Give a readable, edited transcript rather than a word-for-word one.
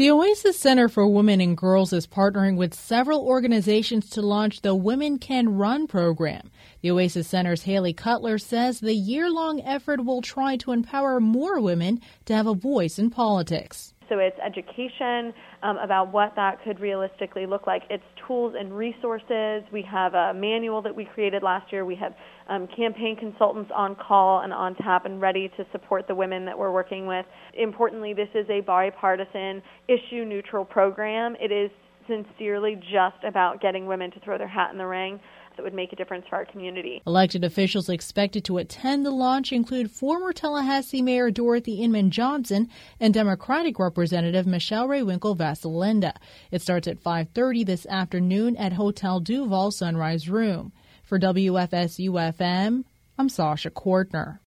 The Oasis Center for Women and Girls is partnering with several organizations to launch the Women Can Run program. The Oasis Center's Haley Cutler says the year-long effort will try to empower more women to have a voice in politics. So it's education about what that could realistically look like. It's tools and resources. We have a manual that we created last year. We have campaign consultants on call and on tap and ready to support the women that we're working with. Importantly, this is a bipartisan, issue-neutral program. It is sincerely just about getting women to throw their hat in the ring that would make a difference for our community. Elected officials expected to attend the launch include former Tallahassee Mayor Dorothy Inman Johnson and Democratic Representative Michelle Raywinkle Vasalinda. It starts at 5:30 this afternoon at Hotel Duval Sunrise Room. For WFSU-FM, I'm Sasha Kortner.